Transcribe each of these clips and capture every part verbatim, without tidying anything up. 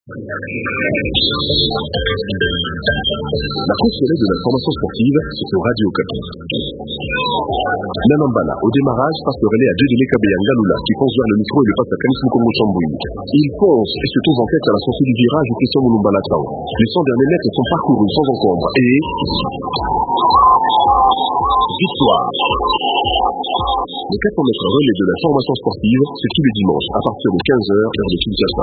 La course soleil de l'information sportive, c'est sur Radio Okapi. Nanambala, au démarrage, passe le relais à Djedele Kabeyanga Lula, qui fonce vers le micro et le passe à Kanis Mukongo Chambouy. Il fonce et se trouve en tête à la sortie du virage de Christian Mouloumbala Tao. Les cent derniers mètres sont parcourus sans encombre et... victoire. Les quatre cents mètres relais de la formation sportive, c'est tous les dimanches à partir de quinze heures, heure de Kinshasa.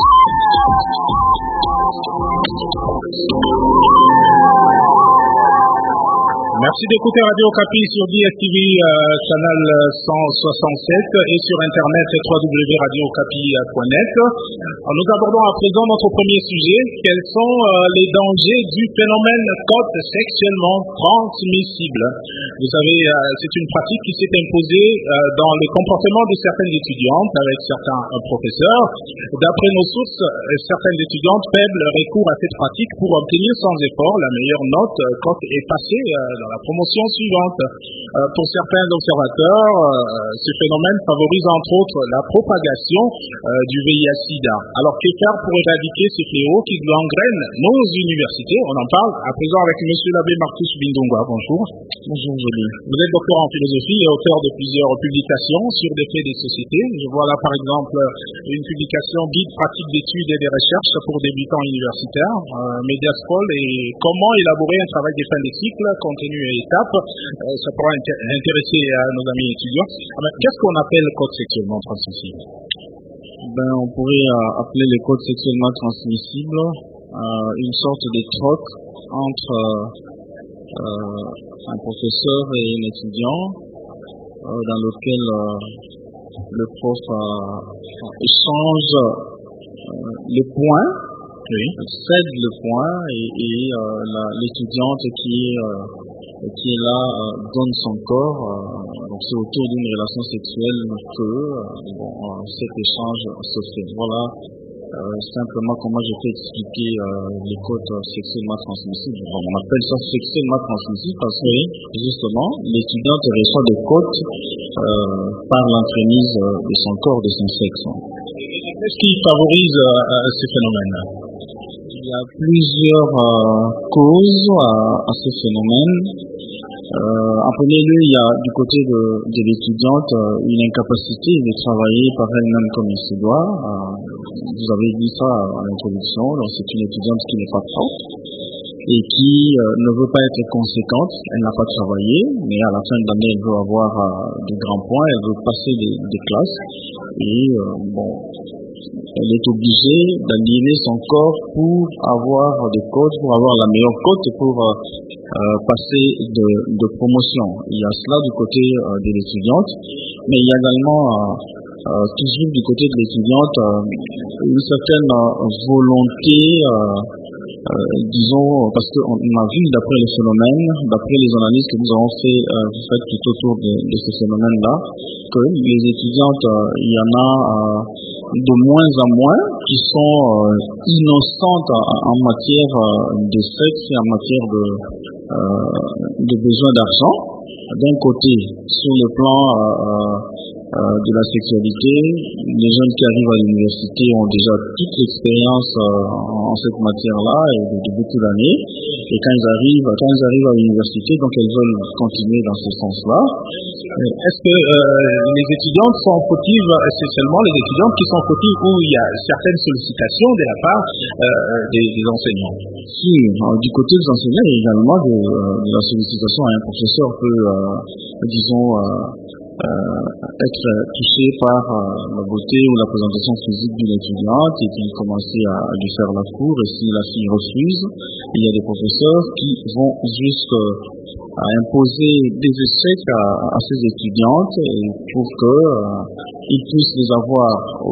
Merci d'écouter Radio Okapi sur D S T V, euh, canal cent soixante-sept et sur internet w w w point radio okapi point net. Nous abordons à présent notre premier sujet. Quels sont euh, les dangers du phénomène cote sexuellement transmissible? Vous savez, euh, c'est une pratique qui s'est imposée euh, dans le comportement de certaines étudiantes avec certains euh, professeurs. D'après nos sources, euh, certaines étudiantes faibles recourent à cette pratique pour obtenir sans effort la meilleure note euh, quand est passée euh, dans la promotion suivante. Euh, pour certains observateurs, euh, ce phénomène favorise entre autres la propagation euh, du V I H-Sida. Alors que faire pour éradiquer ce fléau qui gangrène nos universités? On en parle à présent avec M. l'abbé Marcus Bindonga. Bonjour. Bonjour, Jolie. Vous êtes docteur en philosophie et auteur de plusieurs publications sur des faits des sociétés. Je vois là par exemple une publication guide pratique d'études et des recherches pour débutants universitaires, euh, Mediascol, et comment élaborer un travail de fin de cycle, contenu et étapes. Euh, ça pourra intér- intéresser à nos amis étudiants. Alors, qu'est-ce qu'on appelle code sexuellement transmissible? Ben, on pourrait euh, appeler les codes sexuellement transmissibles euh, une sorte de troc entre euh, euh, un professeur et un étudiant euh, dans lequel euh, le prof euh, échange euh, les points, Oui. cède le point et, et euh, la, l'étudiante qui est, euh, qui est là euh, donne son corps. Euh, donc c'est autour d'une relation sexuelle que euh, bon, euh, cet échange se fait. Voilà euh, simplement comment je peux expliquer euh, les codes sexuellement transmissibles. Bon, on appelle ça sexuellement transmissible parce que justement l'étudiante reçoit des codes euh, par l'entremise de son corps, de son sexe. Qu'est-ce qui favorise euh, ce phénomène? Il y a plusieurs euh, causes à, à ce phénomène. Euh, en premier lieu, il y a du côté de, de l'étudiante euh, une incapacité de travailler par elle-même comme il se doit. Euh, vous avez dit ça à l'introduction. Donc c'est une étudiante qui n'est pas forte et qui euh, ne veut pas être conséquente. Elle n'a pas travaillé, mais à la fin de l'année, elle veut avoir euh, de grands points. Elle veut passer des, des classes et euh, bon. Elle est obligée d'annuler son corps pour avoir des cotes, pour avoir la meilleure cote et pour euh, euh, passer de, de promotion. Il y a cela du côté euh, de l'étudiante, mais il y a également euh, euh, toujours du côté de l'étudiante euh, une certaine euh, volonté, euh, euh, disons, parce qu'on a vu d'après le phénomène, d'après les analyses que nous avons fait, euh, faites tout autour de, de ce phénomène-là, que les étudiantes, euh, il y en a euh, de moins en moins qui sont euh, innocentes en, en matière euh, de sexe et en matière de, euh, de besoin d'argent. D'un côté, sur le plan euh, euh, de la sexualité, les jeunes qui arrivent à l'université ont déjà toute l'expérience euh, en cette matière-là et de, de beaucoup d'années. Et quand ils arrivent, quand ils arrivent à l'université, donc elles veulent continuer dans ce sens-là. Est-ce que euh, les étudiantes sont fautives, c'est seulement les étudiantes qui sont fautives où il y a certaines sollicitations de la part euh, des, des enseignants? Si, euh, du côté des enseignants, il y a également de, euh, de la sollicitation. Un professeur peut, euh, disons, euh, euh, être touché par euh, la beauté ou la présentation physique d'une étudiante et puis commencer à, à lui faire la cour. Et si la fille refuse, il y a des professeurs qui vont juste euh, à imposer des échecs à, à ces étudiantes et pour que euh, ils puissent les avoir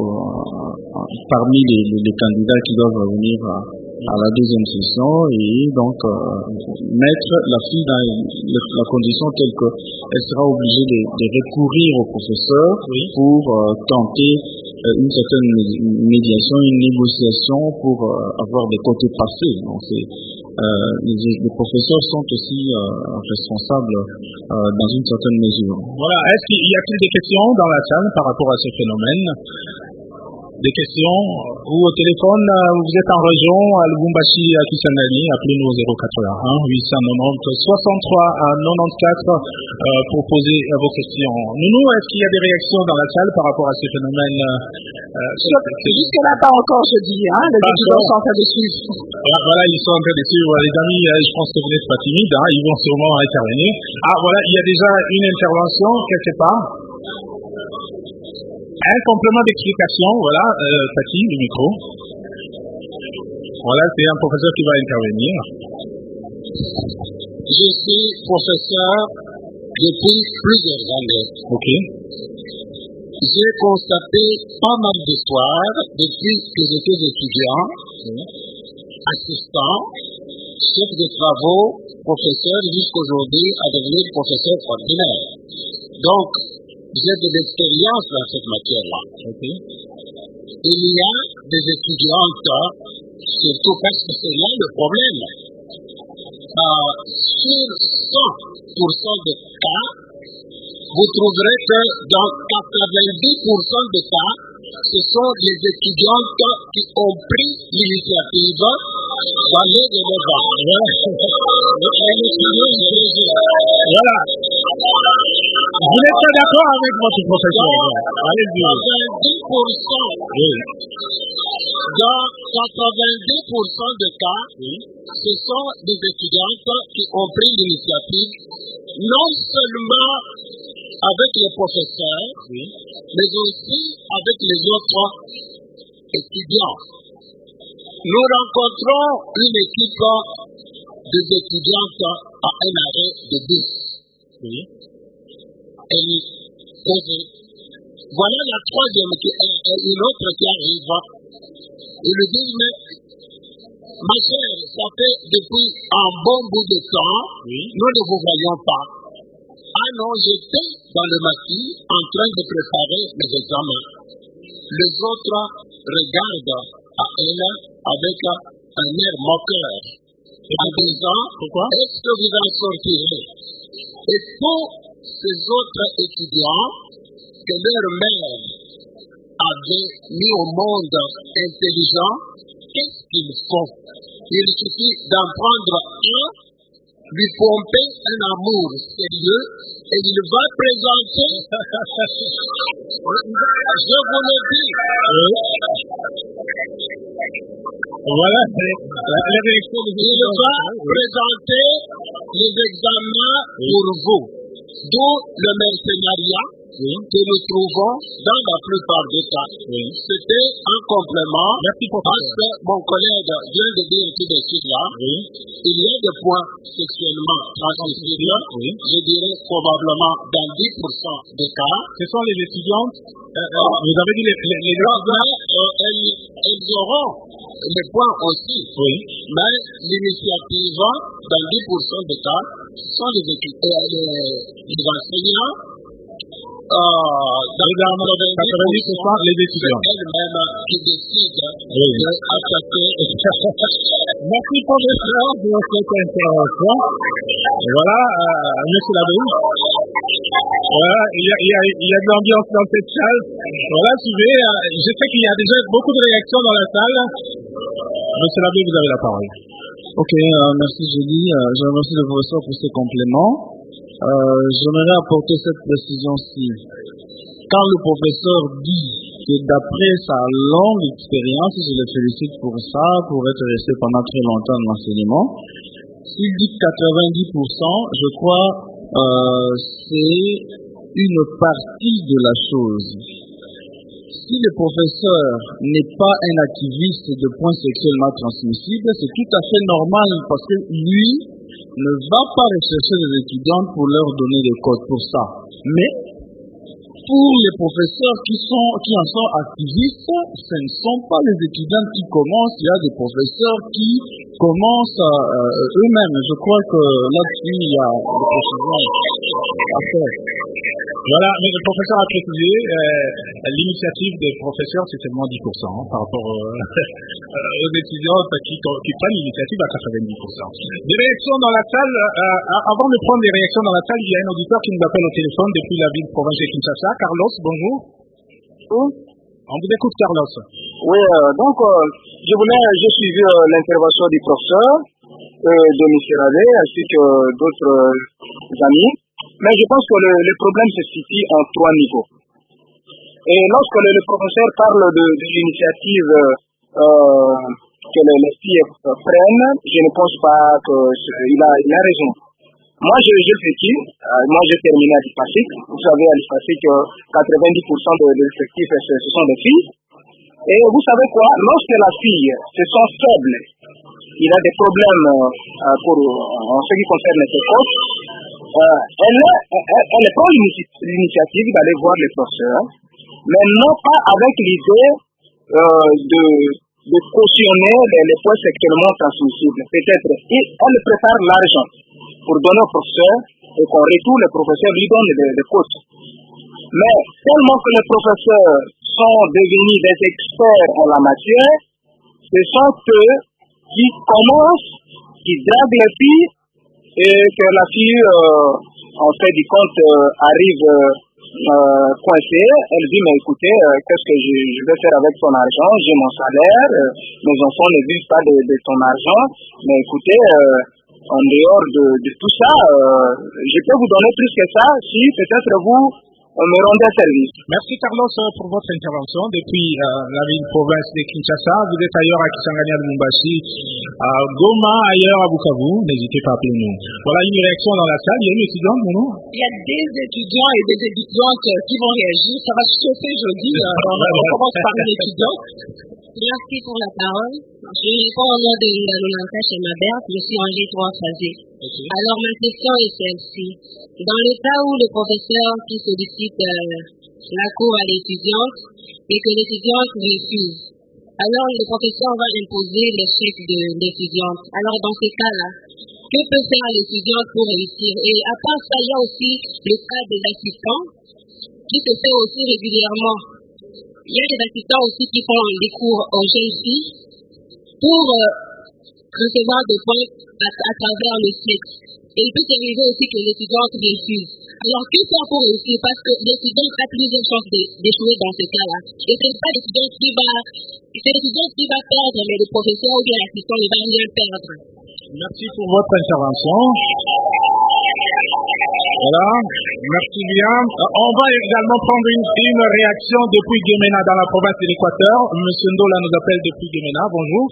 euh, parmi les, les, les candidats qui doivent venir à, à la deuxième session et donc euh, mettre la fille dans la, la condition telle qu'elle sera obligée de, de recourir au professeur oui. pour euh, tenter euh, une certaine médiation, une négociation pour euh, avoir des côtés passés. Donc c'est Euh, les, les professeurs sont aussi euh, responsables euh, dans une certaine mesure. Voilà. Est-ce qu'il y a-t-il des questions dans la salle par rapport à ce phénomène? des questions ou au téléphone, vous êtes en région, à Lubumbashi, à Kisangani, appelez-nous au zéro quatre-vingt-un huit cent quatre-vingt-dix soixante-trois quatre-vingt-quatorze euh, pour poser euh, vos questions. Nounou, est-ce qu'il y a des réactions dans la salle par rapport à ces phénomènes euh, Jusque-là, pas encore, je dis. Hein, les étudiants sont en train de suivre. Voilà, ils sont en train de suivre. Les amis, je pense que vous n'êtes pas timides, hein, ils vont sûrement intervenir. Ah, voilà, il y a déjà une intervention quelque part. Un complément d'explication, voilà, euh, Tati, le micro. Voilà, c'est un professeur qui va intervenir. Je suis professeur depuis plusieurs années. Ok. J'ai constaté pas mal d'histoires depuis que j'étais étudiant, assistant, chef de travaux, professeur, jusqu'aujourd'hui à devenir professeur ordinaire. Donc, j'ai de l'expérience dans cette matière-là. Okay. Il y a des étudiantes, surtout parce que c'est là le problème. Euh, sur cent pour cent des cas, vous trouverez que dans quatre-vingt-dix pour cent des cas, ce sont les étudiantes qui ont pris l'initiative d'aller de l'avant. Voilà. Vous n'êtes pas d'accord avec votre professeur? Allez-y. quatre-vingt-dix pour cent Oui. Dans quatre-vingt-dix pour cent des cas, Oui. ce sont des étudiantes qui ont pris l'initiative, non seulement avec les professeurs, Oui. mais aussi avec les autres étudiants. Nous rencontrons une équipe des étudiantes à un arrêt de bus. Oui. Elle posait. Voilà la troisième, qui est une autre qui arrive. Ils lui disent, mais ma chère, ça fait depuis un bon bout de temps, Oui. nous ne vous voyons pas. Ah non, j'étais dans le maquis en train de préparer mes examens. Les autres regardent à elle avec un air moqueur, en disant, pourquoi? Est-ce que vous en sortirez? Et tous ces autres étudiants que leur mère avait mis au monde intelligent, qu'est-ce qu'ils font? Il suffit d'en prendre un, lui pomper un amour sérieux, et il va présenter, je vous le dis, voilà, la, la réaction des il va présenter les examens pour vous. D'où le mercenariat Oui. que nous trouvons dans la plupart des cas. Oui. C'était un complément. Merci, parce professeur. que mon collègue vient de dire tout de suite là, Oui. il y a des points sexuellement transmissibles, Oui. je dirais probablement dans dix pour cent des cas. Ce sont les étudiantes. Euh, euh, vous avez dit les, les, les Mais euh, elles, elles auront les points aussi. Oui. Mais l'initiative, dans dix pour cent des cas, sont les, études, euh, les, les enseignants. Euh, dans quatre-vingt-dix pour cent les étudiants. C'est elles-mêmes qui décident Oui. d'attaquer. Merci professeur pour cette intervention. Voilà, euh, monsieur Labé. Voilà, il y a, il y a, il y a de l'ambiance dans cette salle. Voilà, suivez. Euh, je sais qu'il y a déjà beaucoup de réactions dans la salle. Monsieur Labé, vous avez la parole. Ok, euh, merci Julie. Euh, je remercie le professeur pour ces compléments. Euh, J'aimerais apporter cette précision-ci. Quand le professeur dit que d'après sa longue expérience, je le félicite pour ça, pour être resté pendant très longtemps dans l'enseignement, s'il dit quatre-vingt-dix pour cent, je crois euh, c'est une partie de la chose. Si le professeur n'est pas un activiste de points sexuellement transmissibles, c'est tout à fait normal parce que lui ne va pas rechercher les étudiantes pour leur donner des codes pour ça. Mais pour les professeurs qui, sont, qui en sont activistes, ce ne sont pas les étudiants qui commencent, il y a des professeurs qui commencent euh, eux-mêmes. Je crois que là-dessus, il y a des précisions à faire. Voilà, mais le professeur a précisé, euh, l'initiative des professeurs, c'est seulement dix pour cent hein, par rapport euh, aux étudiants qui, qui prennent l'initiative à quatre-vingt-dix pour cent. Des réactions dans la salle, euh, avant de prendre des réactions dans la salle, il y a un auditeur qui nous appelle au téléphone depuis la ville province de Kinshasa. Carlos, bonjour. Oh. On vous écoute, Carlos. Oui, euh, donc euh, je voulais, j'ai suivi euh, l'intervention du professeur, euh, de M. Radé, ainsi que euh, d'autres euh, amis, mais je pense que le, le problème se situe en trois niveaux. Et lorsque le, le professeur parle de, de l'initiative euh, que les, les filles prennent, je ne pense pas qu'il a, il a raison. Moi, je, je fais qui euh, Moi, j'ai terminé à l'IFASIC. Vous savez, à l'IFASIC, quatre-vingt-dix pour cent de, de l'effectif, ce, ce sont des filles. Et vous savez quoi? Lorsque la fille se sent faible, il a des problèmes euh, pour, en ce qui concerne ses coachs, euh, elle, elle, elle prend l'initiative d'aller voir les professeurs, mais non pas avec l'idée euh, de, de cautionner les, les points sexuellement transmissibles. Peut-être, elle prépare l'argent pour donner au professeur et qu'en retour, le professeur lui donne des, des coachs. Mais tellement que les professeurs sont devenus des experts en la matière, ce sont eux qui commencent, qui draguent les filles et que la fille, euh, en fait du compte, euh, arrive euh, coincée. Elle dit, mais écoutez, euh, qu'est-ce que je, je vais faire avec ton argent? J'ai mon salaire, euh, mes enfants ne vivent pas de, de ton argent, mais écoutez, euh, en dehors de, de tout ça, euh, je peux vous donner plus que ça si peut-être vous me rendez service. Merci Carlos pour votre intervention depuis euh, la ville province de Kinshasa. Vous êtes ailleurs à Kisangani, à Lumumbashi, à Goma, ailleurs à Bukavu. N'hésitez pas à appeler nous. Voilà une réaction dans la salle. Il y a une étudiante, mon nom. Il y a des étudiants et des étudiantes qui vont réagir. Ça va se chauffer jeudi. On commence par une étudiante. Merci pour la parole. Je réponds au nom de Ngalolanta chez ma mère. Je suis en G trois phasé. Okay. Alors, ma question est celle-ci. Dans le cas où le professeur qui sollicite euh, la cour à l'étudiante et que l'étudiante refuse, alors le professeur va imposer l'échec de l'étudiante. Alors, dans ce cas-là, que peut faire l'étudiante pour réussir? Et à part ça, il y a aussi le cas des assistants qui se fait aussi régulièrement. Il y a des assistants aussi qui font des cours aux jeunes filles pour euh, recevoir des points à, à travers le sexe. Et il peut s'arriver aussi que l'étudiante refuse. Alors, que faire pour réussir? Parce que l'étudiant a plusieurs chances d'échouer dans ce cas-là. Et ce n'est pas l'étudiant qui va, c'est l'étudiant qui va perdre, mais le professeur ou bien l'assistant ne va rien perdre. Merci pour votre intervention. Voilà, merci bien. On va également prendre une, une réaction depuis Guémena dans la province de l'Équateur. Monsieur Ndola nous appelle depuis Guémena. Bonjour.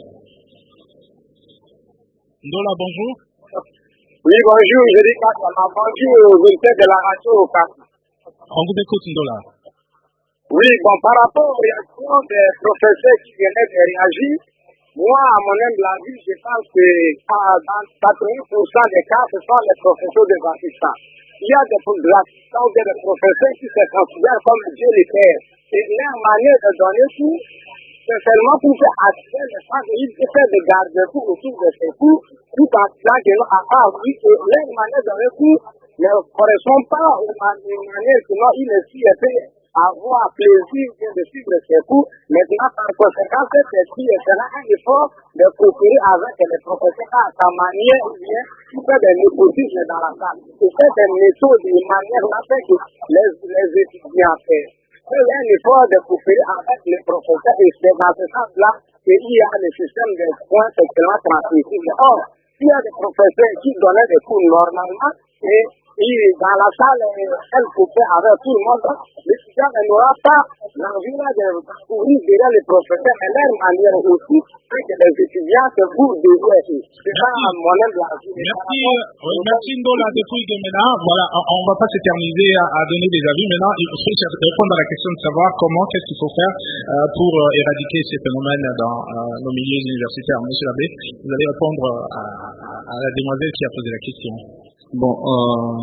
Ndola, bonjour. Oui, bonjour. Je dis qu'on m'a vendu aux auditeurs de la radio au Cap. On vous écoute, Ndola. Oui, bon, par rapport aux réactions des professeurs qui venaient de réagir, moi, à mon humble avis, je pense que dans quatre-vingts pour cent des cas, ce sont les professeurs des assistants. Il y a des assistants ou des professeurs qui se considèrent comme Dieu les père. Et leur manière de donner tout, c'est seulement pour faire attirer les femmes et ils faire des garde-fous autour de ces coups, tout en disant que nous, à part oui, et leur manière de donner tout ne correspond pas aux manières sinon ils ne s'y fait avoir plaisir de suivre ces coups. Maintenant, par conséquent, cette fille sera un effort de coopérer avec les professeurs à sa manière ou bien pour faire des népotismes dans la salle. Et faire des méthodes de manière là fait que les, les étudiants font. Il y a un effort de coopérer avec les professeurs et c'est dans ce sens-là qu'il y a le système de points sexuellement transmissibles. Or, il y a des professeurs qui donnaient des cours normalement et Et dans la salle, elle coupait avec tout le monde. L'étudiant n'aura pas l'envie de courir derrière les professeurs, mais leur manière aussi, c'est que les étudiants se bougent de jouer. C'est ça mon avis. Merci, oui, merci Ndola depuis Guémena. Voilà, on ne va pas s'éterniser à, à donner des avis. Maintenant, il faut répondre à la question de savoir comment, qu'est-ce qu'il faut faire euh, pour euh, éradiquer ces phénomènes dans euh, nos milieux universitaires. Monsieur l'abbé, vous allez répondre à, à, à la demoiselle qui a posé la question. Bon, euh,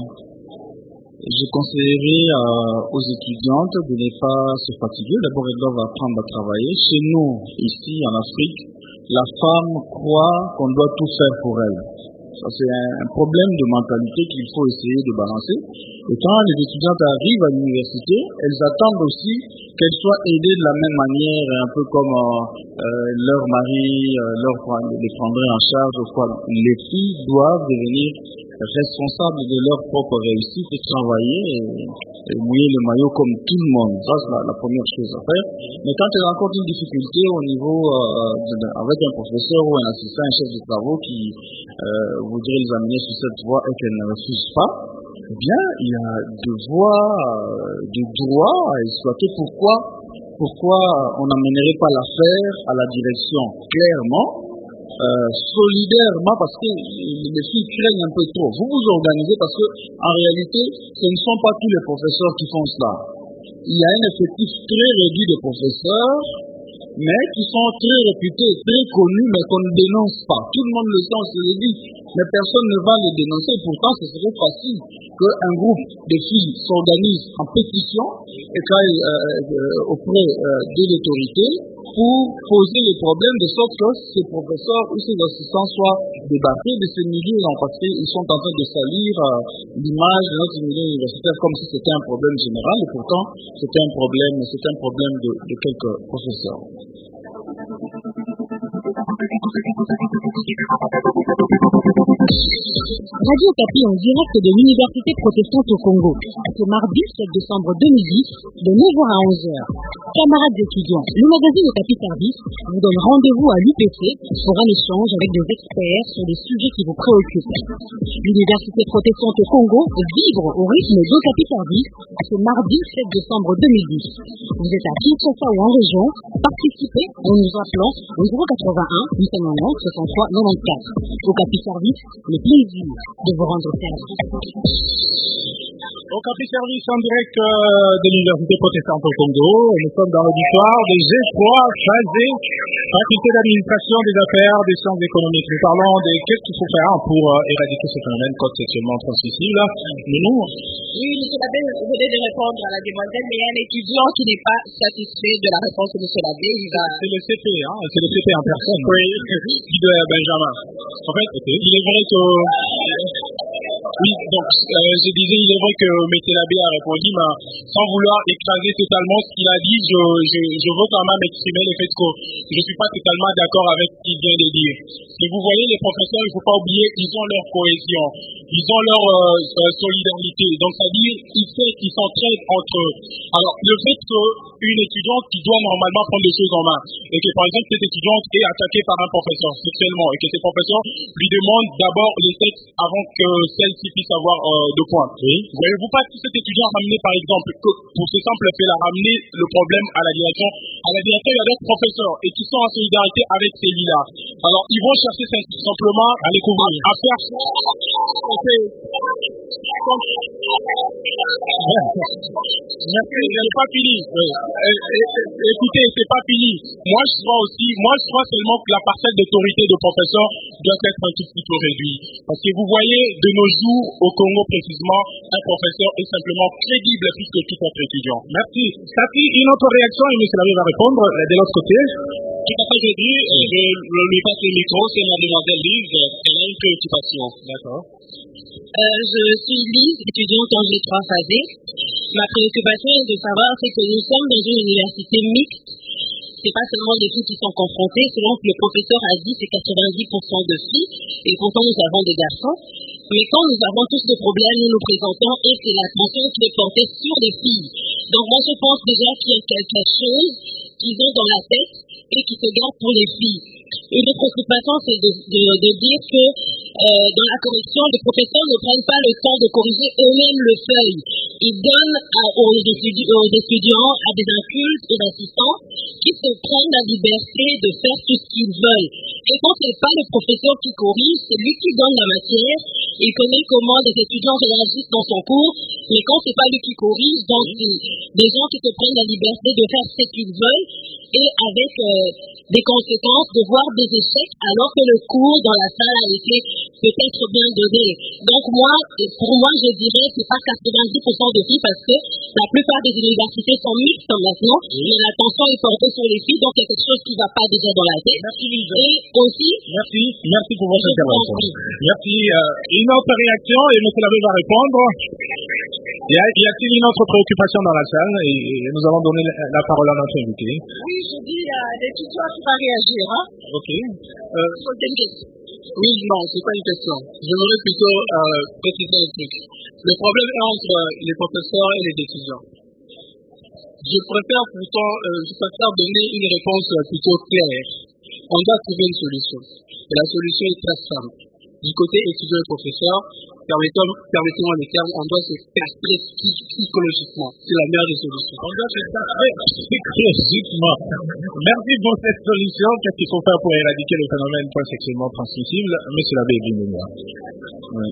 je conseillerais euh, aux étudiantes de ne pas se fatiguer. D'abord, elles doivent apprendre à travailler. Chez nous, ici en Afrique, la femme croit qu'on doit tout faire pour elle. Ça, c'est un, un problème de mentalité qu'il faut essayer de balancer. Et quand les étudiantes arrivent à l'université, elles attendent aussi qu'elles soient aidées de la même manière, un peu comme euh, euh, leur mari euh, leur les prendrait en charge. Les filles doivent devenir responsables de leur propre réussite et travailler et, et mouiller le maillot comme tout le monde. Ça, c'est la, la première chose à faire. Mais quand tu rencontres une difficulté au niveau, euh, de, de, avec un professeur ou un assistant, un chef de travaux qui euh, voudrait les amener sur cette voie et qu'elle ne refuse pas, eh bien, il y a des voies, euh, des droits à exploiter. Pourquoi, pourquoi on n'amènerait pas l'affaire à la direction clairement, euh, solidairement, parce que les filles craignent un peu trop. Vous vous organisez parce que, en réalité, ce ne sont pas tous les professeurs qui font cela. Il y a un effectif très réduit de professeurs, mais qui sont très réputés, très connus, mais qu'on ne dénonce pas. Tout le monde le sait, on se le dit, mais personne ne va les dénoncer. Pourtant, ce serait facile qu'un groupe de filles s'organise en pétition et qu'aille euh, euh, auprès euh, de l'autorité pour poser les problèmes de sorte que ces professeurs ou ces assistants soient débattus de ces milieux, parce qu'ils sont en train de salir euh, l'image de notre milieu universitaire comme si c'était un problème général, et pourtant c'était un problème, c'est un problème de, de quelques professeurs. Radio Okapi en direct de l'Université protestante au Congo, ce mardi sept décembre deux mille dix, de neuf heures à onze heures. Camarades étudiants, le magazine Okapi Service vous donne rendez-vous à l'U P C pour un échange avec des experts sur les sujets qui vous préoccupent. L'Université protestante au Congo vibre au rythme d'Okapi Service ce mardi sept décembre deux mille dix. Vous êtes à Kinshasa ou en région, participez en nous appelant au zéro quatre-vingt-un huit cent quatre-vingt-dix soixante-trois quatre-vingt-quatorze. Okapi Service, le plaisir de vous rendre service. Okapi Service en direct euh, de l'Université protestante au Congo. Nous sommes dans l'auditoire de G trois Phasé, faculté d'administration des affaires, des sciences économiques. Nous parlons de qu'est-ce qu'il faut faire pour euh, éradiquer ce phénomène code sexuellement transmissible. Mais nous... Oui, M. Labbé, vous venez de répondre à la demoiselle, mais il y a un étudiant qui n'est pas satisfait de la réponse de M. Labbé. Il va... C'est le C P, hein, c'est le C P en personne. Oui, Guy de Benjamin. En fait, okay. Il est vrai que... Oui, donc euh, je disais, il est vrai que M. Labbé a répondu, mais sans vouloir écraser totalement ce qu'il a dit, je, je, je veux quand même exprimer le fait que je ne suis pas totalement d'accord avec ce qu'il vient de dire. Et vous voyez, les professeurs, il ne faut pas oublier, ils ont leur cohésion, ils ont leur euh, solidarité. Donc, c'est-à-dire, ils s'entraident entre eux. Alors, le fait qu'une étudiante qui doit normalement prendre les choses en main, et que par exemple, cette étudiante est attaquée par un professeur sexuellement, et que ces professeurs lui demandent d'abord les textes avant que celle-ci puisse avoir euh, de points. Oui. Voyez-vous pas que cet étudiant a ramené, par exemple, que pour ce simple fait, il a ramené le problème à la direction, à la direction, il y a d'autres professeurs, et qui sont en solidarité avec celui-là. Alors, ils vont chercher simplement à les couvrir, à faire ça. Merci, c'est pas fini. Oui. Écoutez, c'est pas fini. Moi, je crois aussi, moi, je crois seulement que la parcelle d'autorité de professeur doit être un tout petit peu réduite. Parce que vous voyez, de nos jours, au Congo précisément, un professeur est simplement crédible plus que tout autre étudiant. Merci. Tati, une autre réaction, et M. Labbé va répondre de l'autre côté. Tout à fait, je dis, je lui passe le micro, c'est mademoiselle Lise, elle a une préoccupation. D'accord. Euh, je suis Lise, étudiante en G trois Phasé. Ma préoccupation est de savoir c'est que nous sommes dans une université mixte. C'est pas seulement des filles qui sont confrontées. Selon ce que le professeur a dit, c'est quatre-vingt-dix pour cent de filles. Et pourtant, nous avons des garçons. Mais quand nous avons tous des problèmes, nous nous présentons et c'est l'attention qui est portée sur les filles. Donc moi, je pense déjà qu'il y a quelque chose qu'ils ont dans la tête et qui se garde pour les filles. Une autre préoccupation, c'est de, de, de dire que euh, dans la correction, les professeurs ne prennent pas le temps de corriger eux-mêmes le feuille. Ils donnent à, aux, étudi- aux étudiants, à des incultes et d'assistants qui se prennent la liberté de faire tout ce qu'ils veulent. Et quand ce n'est pas le professeur qui corrige, c'est lui qui donne la matière. Il connaît comment les étudiants réagissent dans son cours, mais quand ce n'est pas lui qui corrige, donc c'est des gens qui se prennent la liberté de faire ce qu'ils veulent et avec euh, des conséquences de voir des échecs alors que le cours dans la salle a été peut-être bien donné. Donc moi, pour moi, je dirais que c'est pas quatre-vingt-dix pour cent de filles parce que la plupart des universités sont mixtes maintenant, mais l'attention est portée sur les filles, donc il y a quelque chose qui ne va pas déjà dans la tête. Merci, Lise. Et aussi... Merci, merci pour votre intervention. Merci. Euh, une autre réaction, et M. Labbé va répondre. Y a-t-il une autre préoccupation dans la salle? Et nous allons donner la parole à notre invité. Oui, je dis à l'étudiant qui va réagir. Hein? Ok. Euh, Oui, non, c'est pas une question. Je voudrais plutôt euh, préciser un truc. Le problème est entre les professeurs et les étudiants. Je préfère pourtant, euh, je préfère donner une réponse plutôt claire. On doit trouver une solution. Et la solution est très simple. Du côté étudiant et professeur, permettez-moi le terme, on doit se castrer psychologiquement. C'est la meilleure des solutions. On doit se castrer psychologiquement. Merci pour cette solution. Qu'est-ce qu'il faut faire pour éradiquer le phénomène point sexuellement transmissible? Monsieur l'abbé Bimounia. Oui.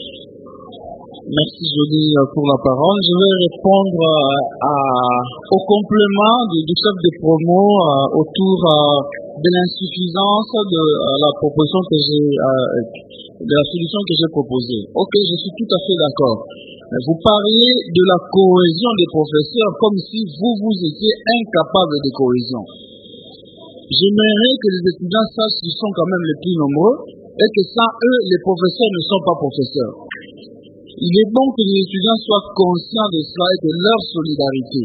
Merci Jody pour la parole. Je vais répondre à, au complément du, du chef de promo euh, autour euh, de l'insuffisance de euh, la proposition que j'ai, euh, de la solution que j'ai proposée. Ok, je suis tout à fait d'accord. Vous parlez de la cohésion des professeurs comme si vous, vous étiez incapable de cohésion. J'aimerais que les étudiants sachent qu'ils sont quand même les plus nombreux et que sans eux, les professeurs ne sont pas professeurs. Il est bon que les étudiants soient conscients de cela et de leur solidarité.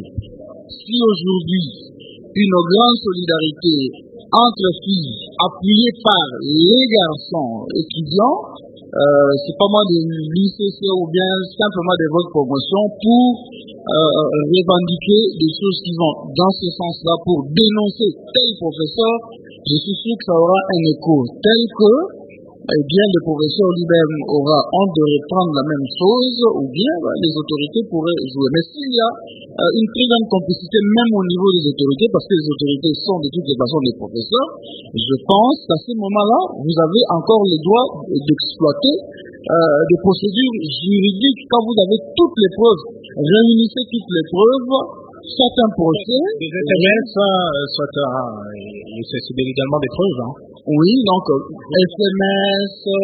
Si aujourd'hui, une grande solidarité entre filles, appuyée par les garçons étudiants, euh, c'est pas moi de l'I C C ou bien simplement de votre promotion pour euh, revendiquer des choses qui vont dans ce sens-là pour dénoncer tel professeur, je suis sûr que ça aura un écho tel que eh bien, le professeur lui-même aura honte de reprendre la même chose, ou bien bah, les autorités pourraient jouer. Mais s'il y a euh, une très grande complicité, même au niveau des autorités, parce que les autorités sont de toutes les façons des professeurs, je pense qu'à ce moment-là, vous avez encore le droit d'exploiter euh, des procédures juridiques quand vous avez toutes les preuves. Réunissez toutes les preuves, soit un procès. Des S M S, soit euh, c'est également des preuves, hein. Oui, donc S M S, euh,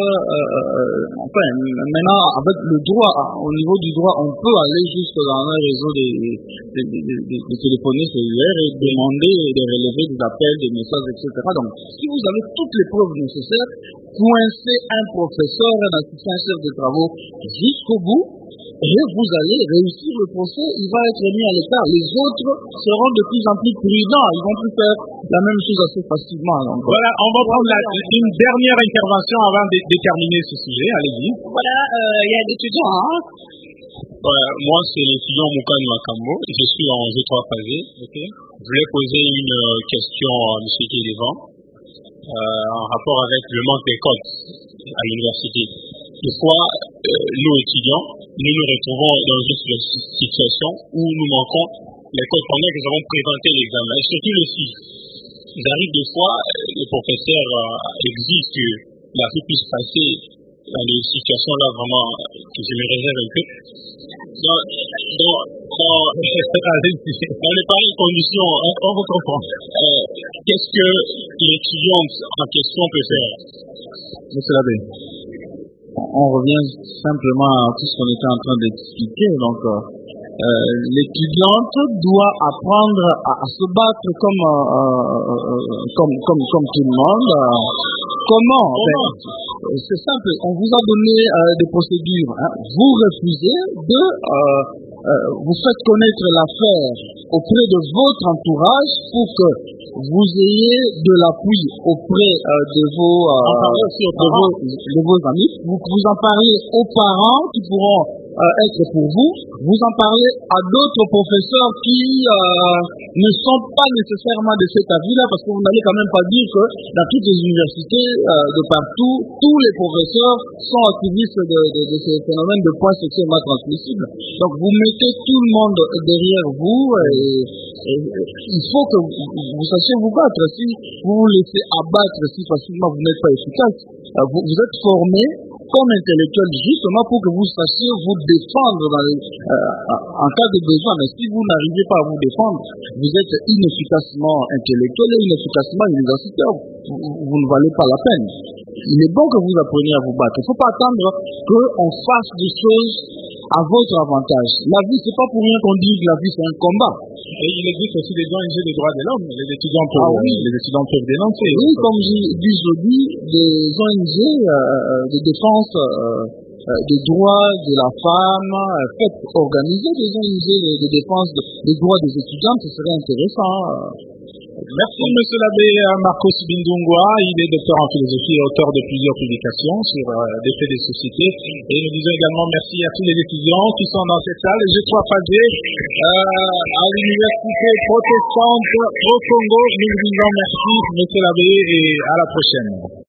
euh, enfin, maintenant, avec le droit, au niveau du droit, on peut aller jusque dans un réseau de, de, de, de, de, de téléphonie cellulaire et demander de relever des appels, des messages, et cetera. Donc, si vous avez toutes les preuves nécessaires, coincez un professeur, un assistant chef de travaux jusqu'au bout, et vous allez réussir le procès, il va être mis à l'écart. Les autres seront de plus en plus prudents, ils vont plus faire la même chose assez facilement. Donc, voilà, on va prendre la, une dernière intervention avant de, de terminer ce sujet, allez-y. Voilà, il euh, y a l'étudiant, hein. Voilà, moi c'est l'étudiant Moukane Makambo, je suis en G trois phasé. Okay. Je voulais poser une euh, question à M. Kélévan euh, en rapport avec le manque d'écoles à l'université. Des fois, euh, nous étudiants, nous nous retrouvons dans une situation où nous manquons l'école pendant que nous avons présenté l'examen. Et surtout le six. Il arrive des fois, le professeur euh, exige que la vie puisse passer dans des situations là vraiment que je me réserve un peu. Dans, dans, dans, dans les pareilles conditions, on, on vous comprend. Euh, qu'est-ce que l'étudiant en question peut faire? Monsieur l'abbé, on revient simplement à tout ce qu'on était en train d'expliquer. Donc, euh, euh, l'étudiante doit apprendre à, à se battre comme, euh, euh, comme, comme, comme tout le monde. Euh, comment ben, c'est simple, on vous a donné euh, des procédures. Hein. Vous refusez de... Euh, euh, vous faites connaître l'affaire auprès de votre entourage pour que vous ayez de l'appui auprès euh, de, vos, euh, de, vos, de vos amis. Vous, vous en parlez aux parents qui pourront euh, être pour vous. Vous en parlez à d'autres professeurs qui euh, ne sont pas nécessairement de cet avis-là, parce que vous n'allez quand même pas dire que dans toutes les universités euh, de partout, tous les professeurs sont activistes de, de, de ces phénomènes de points sexuellement transmissibles. Donc vous mettez tout le monde derrière vous et, et, et il faut que vous, vous sachiez vous battre. Si vous vous laissez abattre si facilement, vous n'êtes pas efficace. Euh, vous, vous êtes formé comme intellectuel justement pour que vous sachiez vous défendre dans les, euh, en cas de besoin. Mais si vous n'arrivez pas à vous défendre, vous êtes inefficacement intellectuel et inefficacement universitaire. Vous, vous ne valez pas la peine. Il est bon que vous appreniez à vous battre. Il ne faut pas attendre qu'on fasse des choses à votre avantage. La vie, c'est pas pour rien qu'on dit que la vie, c'est un combat. Et il existe aussi des O N G des droits de l'homme. Les étudiants peuvent, ah oui. les étudiants peuvent dénoncer. Oui, comme je dis aujourd'hui, des O N G euh, de défense euh, euh, des droits de la femme, euh, faites organiser des O N G de, de défense de, des droits des étudiants, ce serait intéressant. Euh. Merci, monsieur l'abbé Marcos Bindungwa. Il est docteur en philosophie et auteur de plusieurs publications sur euh, des faits des sociétés. Et nous disons également merci à tous les étudiants qui sont dans cette salle. G trois Phasé, euh, à l'université protestante au Congo. Nous vous disons merci, monsieur l'abbé, et à la prochaine.